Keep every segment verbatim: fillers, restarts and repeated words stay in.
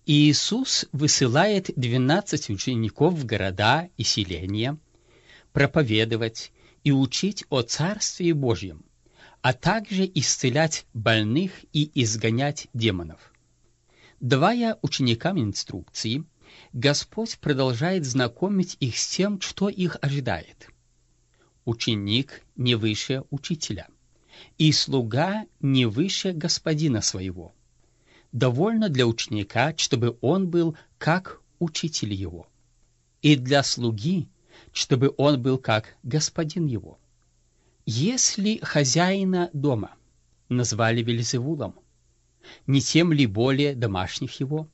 Иисус высылает двенадцать учеников в города и селения проповедовать и учить о Царстве Божьем, а также исцелять больных и изгонять демонов. Давая ученикам инструкции, Господь продолжает знакомить их с тем, что их ожидает. Ученик не выше учителя, и слуга не выше господина своего. Довольно для ученика, чтобы он был как учитель его, и для слуги, чтобы он был как господин его. Если хозяина дома назвали Вельзевулом, не тем ли более домашних его?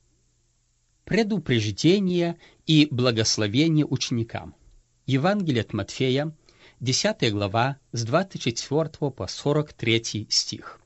Предупреждение и благословение ученикам. Евангелие от Матфея, десятая глава, с двадцать четвёртого по сорок третий стих.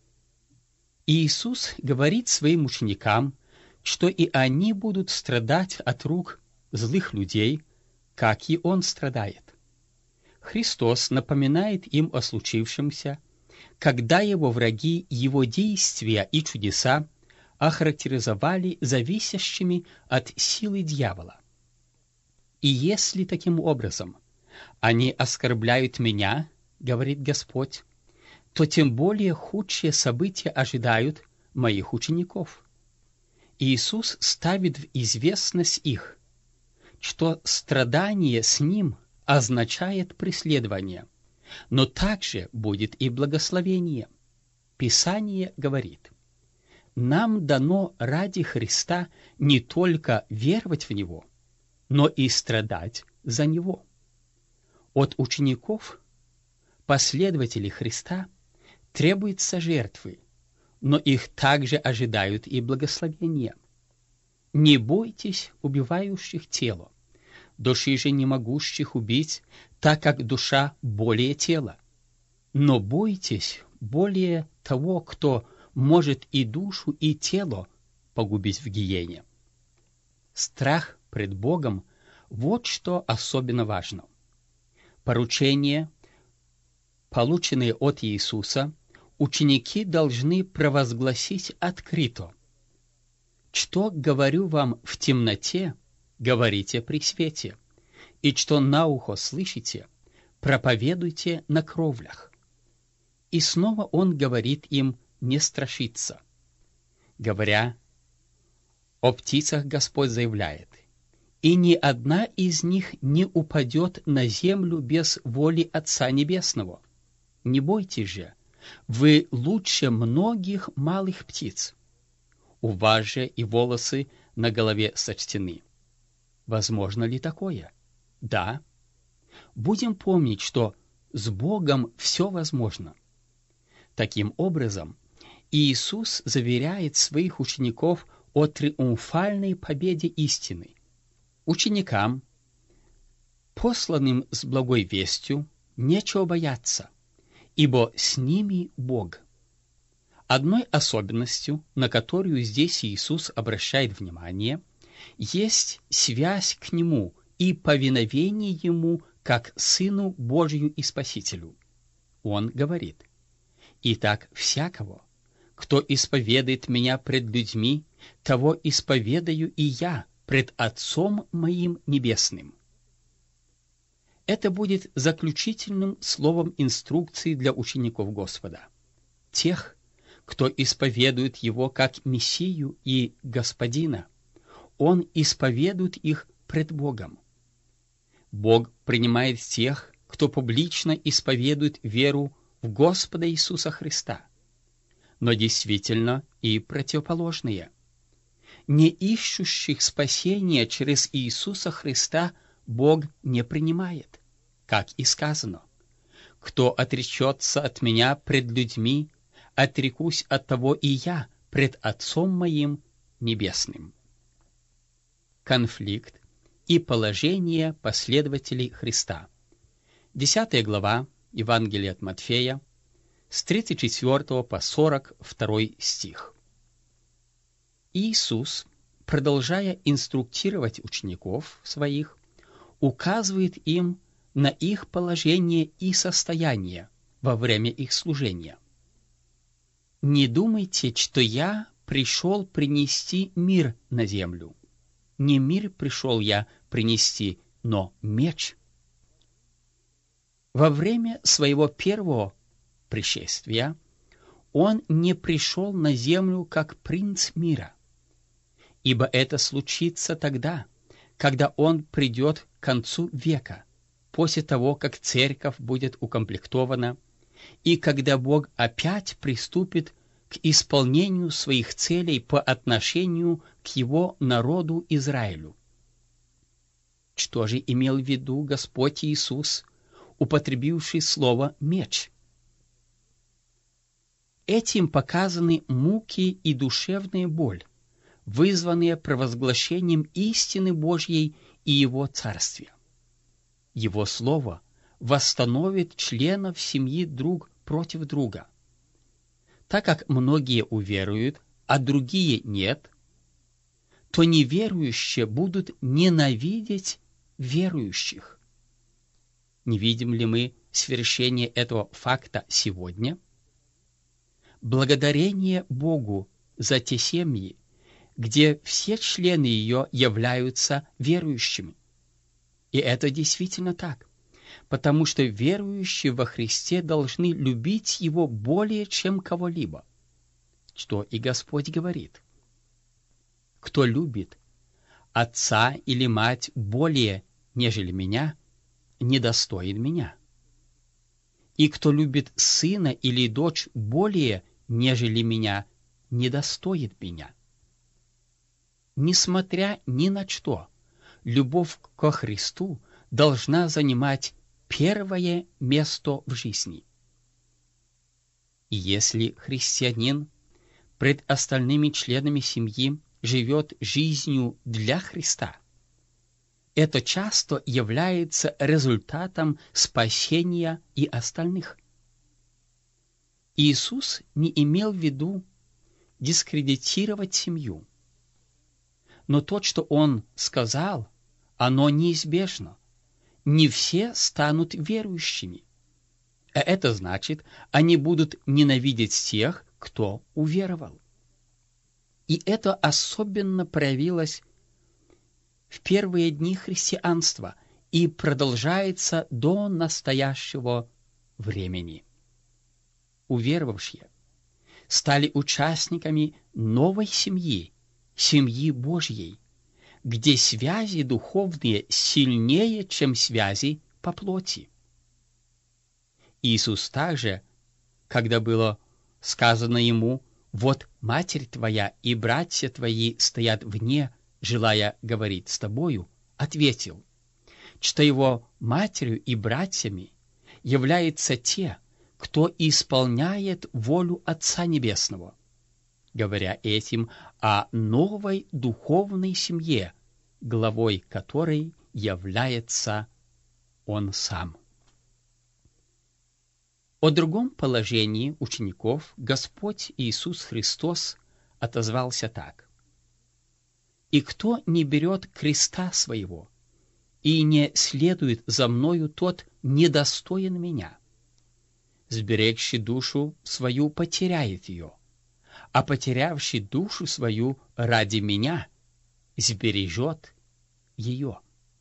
Иисус говорит своим ученикам, что и они будут страдать от рук злых людей, как и Он страдает. Христос напоминает им о случившемся, когда его враги его действия и чудеса охарактеризовали зависящими от силы дьявола. И если таким образом они оскорбляют меня, говорит Господь, то тем более худшие события ожидают моих учеников. Иисус ставит в известность их, что страдание с Ним означает преследование, но также будет и благословение. Писание говорит: нам дано ради Христа не только веровать в Него, но и страдать за Него. От учеников, последователей Христа, требуются жертвы, но их также ожидают и благословения. Не бойтесь убивающих тело, души же не могущих убить, так как душа более тела. Но бойтесь более того, кто может и душу, и тело погубить в гиене. Страх пред Богом – вот что особенно важно. Поручения, полученные от Иисуса, ученики должны провозгласить открыто. Что говорю вам в темноте, говорите при свете, и что на ухо слышите, проповедуйте на кровлях. И снова он говорит им не страшиться. Говоря о птицах, Господь заявляет: и ни одна из них не упадет на землю без воли Отца Небесного. Не бойтесь же, вы лучше многих малых птиц. У вас же и волосы на голове сочтены. Возможно ли такое? Да. Будем помнить, что с Богом все возможно. Таким образом, Иисус заверяет своих учеников о триумфальной победе истины. Ученикам, посланным с благой вестью, нечего бояться, ибо с ними Бог. Одной особенностью, на которую здесь Иисус обращает внимание, есть связь к Нему и повиновение Ему как Сыну Божию и Спасителю. Он говорит: «Итак, всякого, кто исповедует Меня пред людьми, того исповедаю и Я пред Отцом Моим Небесным». Это будет заключительным словом инструкции для учеников Господа. Тех, кто исповедует Его как Мессию и Господина, Он исповедует их пред Богом. Бог принимает тех, кто публично исповедует веру в Господа Иисуса Христа, но действительно и противоположные. Не ищущих спасения через Иисуса Христа Бог не принимает, как и сказано: «Кто отречется от Меня пред людьми, отрекусь от того и Я пред Отцом Моим Небесным». Конфликт и положение последователей Христа. Десятая глава Евангелия от Матфея, с тридцать четвёртого по сорок второй стих. Иисус, продолжая инструктировать учеников своих, указывает им на их положение и состояние во время их служения. «Не думайте, что я пришел принести мир на землю. Не мир пришел я принести, но меч. Во время своего первого пришествия он не пришел на землю как принц мира, ибо это случится тогда, когда он придет к концу века, после того, как церковь будет укомплектована, и когда Бог опять приступит к исполнению своих целей по отношению к его народу Израилю. Что же имел в виду Господь Иисус, употребивший слово «меч»? Этим показаны муки и душевная боль, вызванные провозглашением истины Божьей и Его Царствия. Его Слово восстановит членов семьи друг против друга. Так как многие уверуют, а другие нет, то неверующие будут ненавидеть верующих. Не видим ли мы свершение этого факта сегодня? Благодарение Богу за те семьи, где все члены ее являются верующими. И это действительно так, потому что верующие во Христе должны любить Его более, чем кого-либо, что и Господь говорит. Кто любит отца или мать более, нежели меня, недостоин меня. И кто любит сына или дочь более, нежели меня, недостоин меня. Несмотря ни на что, любовь ко Христу должна занимать первое место в жизни. И если христианин пред остальными членами семьи живет жизнью для Христа, это часто является результатом спасения и остальных. Иисус не имел в виду дискредитировать семью, но то, что Он сказал, оно неизбежно. Не все станут верующими. А это значит, они будут ненавидеть тех, кто уверовал. И это особенно проявилось в первые дни христианства и продолжается до настоящего времени. Уверовавшие стали участниками новой семьи, семьи Божьей, где связи духовные сильнее, чем связи по плоти. Иисус также, когда было сказано ему: «Вот матерь твоя и братья твои стоят вне, желая говорить с тобою», ответил, что его матерью и братьями являются те, кто исполняет волю Отца Небесного, говоря этим о новой духовной семье, главой которой является Он сам. О другом положении учеников Господь Иисус Христос отозвался так: «И кто не берет креста своего и не следует за мною, тот недостоин меня. Сберегший душу свою потеряет ее, а потерявший душу свою ради меня сбережет ее».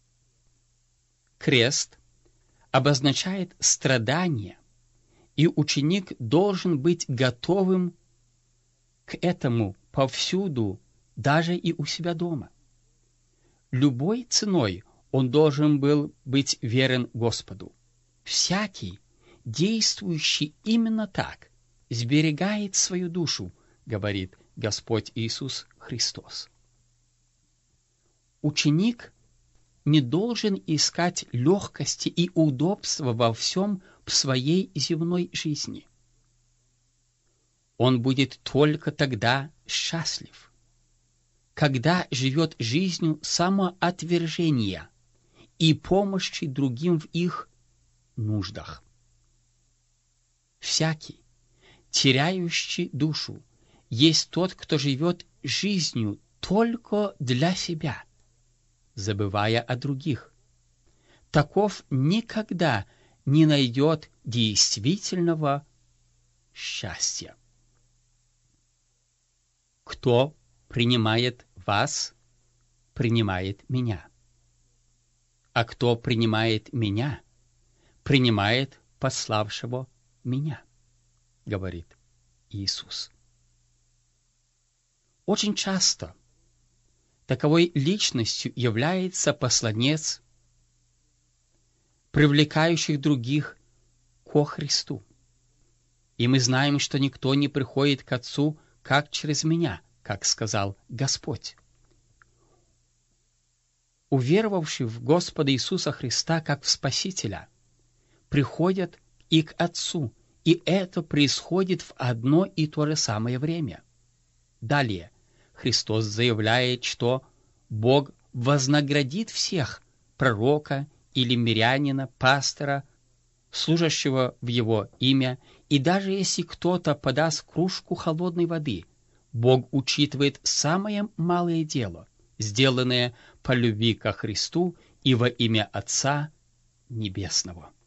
Крест обозначает страдание, и ученик должен быть готовым к этому повсюду, даже и у себя дома. Любой ценой он должен был быть верен Господу. Всякий, действующий именно так, сберегает свою душу, говорит Господь Иисус Христос. Ученик не должен искать легкости и удобства во всем в своей земной жизни. Он будет только тогда счастлив, когда живет жизнью самоотвержения и помощи другим в их нуждах. Всякий, теряющий душу, есть тот, кто живет жизнью только для себя, забывая о других. Таков никогда не найдет действительного счастья. Кто принимает вас, принимает меня. А кто принимает меня, принимает пославшего меня, говорит Иисус. Очень часто таковой личностью является посланец, привлекающий других ко Христу. И мы знаем, что никто не приходит к Отцу, как через меня, как сказал Господь. Уверовавшие в Господа Иисуса Христа как в Спасителя, приходят и к Отцу, и это происходит в одно и то же самое время. Далее Христос заявляет, что Бог вознаградит всех, пророка или мирянина, пастора, служащего в Его имя, и даже если кто-то подаст кружку холодной воды, Бог учитывает самое малое дело, сделанное по любви ко Христу и во имя Отца Небесного.